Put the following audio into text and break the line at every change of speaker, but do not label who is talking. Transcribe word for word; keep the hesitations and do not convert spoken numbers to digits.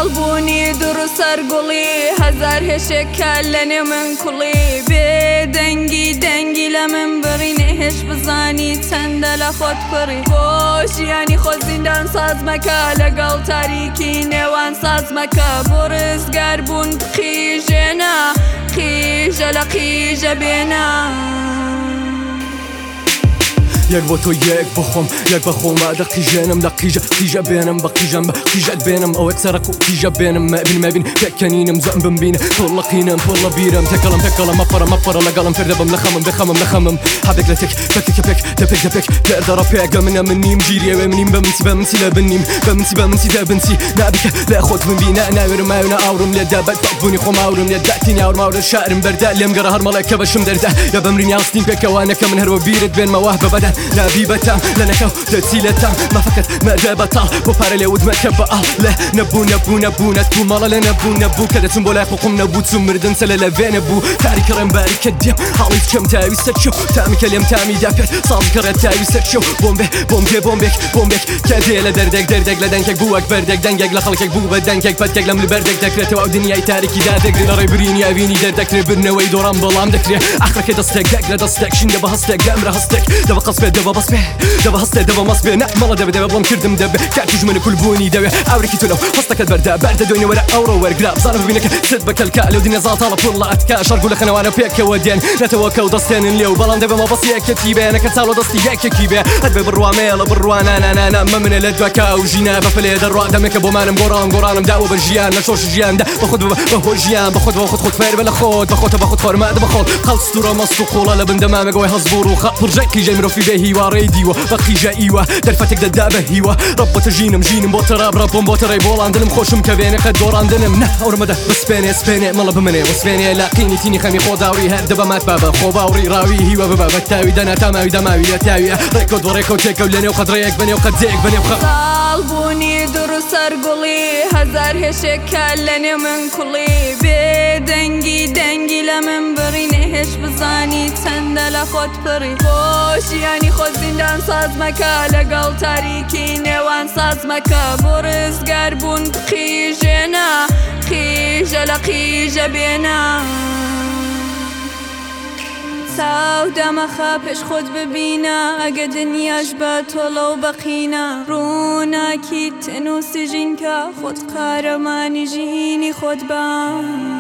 ساڵبوونی دوڕ سەرگوڵی هەزار هێشێکە لەنێ من کوڵی بێ دەنگی دەنگی لە من بڕینێ هێش بزانی چەندە لە خۆت پڕی بۆ ژیانی خۆ زیندان ساز مەکە لەگەڵ تاریکی نێوان ساز مەکە بۆ ڕزگار بوون قیژێنە قیژە لە قیژە بێنە
یەک بۆ تۆ یەک بخۆم یەک بەخۆمە دە قیژێنم لە قیژە قیژە بێنم بە قیژەم بە قیژەت بێنم ئەوەک سەرک و قیژە بێنم مەبین مەبین پێکەنینم زەم بمبینە پڕ لە قینم پڕ لە بیرم تێکەڵم تێکەڵم مەپەڕە مەپەڕە لەگەڵم فێر دەبم لە خەمم بخەمم لە خەمم هەبێک لە تێک پێکێکە پێک دەپێک دەپێک پێردەڕە پێگە منە من نیم ژیریەوێ منیم بە منسی بە منسی لە بنیم بە منسی بە منسی دەبنسی نابیکە لە خۆت بمبینە ناوێرم ماوێنە ئاورم لێدا بەدبوونی خۆم ئاورم لێدا تینی ئاور ماورە شارم بەردا لێم گەڕە هەرمەڵێکە بەشم دەردا یا بەمرین یاستین پێکەوانەکە من هەروە بیرت بێنمەوە بەبەدەن نابی بەتام لەنەکەو دەچی لە تام مەفەکەت مەرجە بەتاڵ بۆ پارە لێوت مەکە بەئاڵ لە نەبوو نەبوو نەبوو نەتبوو مەڵە لە نەبوو نەبوو کە دەچم بۆ لای خۆقم نەبوو چوم مردن سەلە لە وێ نەبوو تاریکە ڕێمباریکە دێم هەڵی چەم تاویستە چوو تامیکە لێم تامیدا پێت ساڵی کەڕێت تاویستە چوو بۆمبێ بۆمبێ بۆمبێک بۆمبێک کە دێ لە دەردێک دەردێک لە دەنگێک بوو وەک بەردێک دەنگێک لە خەڵکێک بوو بە دەنگێک پەتێک لەم لەبەردێک دەکرێتەوە ئەو دنیای تاریکیدا دەگرێت لە ڕێی برینی ئاوینی دەردەکرێت برنەوەی دۆڕام بەڵام دەکرێت ئاخرەکە دەستێک دەک لە دەستێک شین دەبە هەستێک دەمرە هەستێک دەبە قەسبێ دەبە بەسبێ دەبە هەستێ دەبە مەسبێ نە مەڵە دەبێ دەبێ بڵم کردم دەبێ کاتیش من کولبوونی دەوێ ئاورێکی تۆ لەو هەستەکەت بەردا بەردە دوێنێ وەرە ئەوڕۆ وەرگرا بزانم ببینەکە ست بە کەلکا لەو دینە زاتاڵە پڕ لە ئەتکا شەرگ و لە خەنەوانە پێکەوە دێن نەتەوە کەو دەستێنن لێو بەڵام دەبێ مەبەستی یەکێتی بێ نەکە چاڵۆ دەستی یەکێکی بێ هەت بێ بڕوامەیە لە بڕوانانانانە مە منە لە دوکە ئەو ژینە بەفلێ دەڕوا دەمێکە بۆمانم گۆڕان گۆڕانم داوە بە ژیان نە شۆش ژیاندا بەخۆت بەهۆ ژیان بەخۆت بە خۆت خۆت فێر بە لە خۆت بەخۆتە بەخۆت فەرماد بەخۆت خەڵستورە مەست و قوڵە لە بندەمامەگەوەی هەزبوور و خە پڕژەی قیژەی مرۆڤی بێ هیوارەی دیوە بە قیژە ئیوە دەرفەتێک دەدا بە هیوە ڕەبەتە ژینم ژینم بۆ تەراب ڕەبۆم بۆ تەڕێی بۆڵاندنم خۆشم کە وێنەکەت دۆڕاندنم نە ئەوڕمەدە بسپێنێ سپێنێ مەڵە بمنێ وەسپێنێ لە قینی تینی خەمی خۆ داوری هەر دەبەمات بابە خۆ باوڕی ڕاوی هیوە ببە بە تاوی دەنا تاماوی دەماوی لە تاویە ڕێکۆ دۆڕێکۆ تێکە و لەنێو قەدڕەیەک بەنێو قەدێک بەنێو خە
ساڵبوونی دوڕ سەرگوڵی هەزار هێشێکە لەنێ من کوڵی بێ دەنگی دەنگی لە من بڕینێ هێش بزانی چەندە لە خۆت پڕی بۆ ژیانی خۆ زیندان ساز مەکە لەگەڵ تاریکی نێوان ساز مەکە بۆ ڕزگار بوون قیژێنە قیژە لە قیژە بێنە چاو دەمەخە پێش خۆت ببینە ئەگە دنیاش بە تۆڵە و بەقینە ڕووناکی تن و سژینکە خۆت قارەمانی ژینی خۆت بە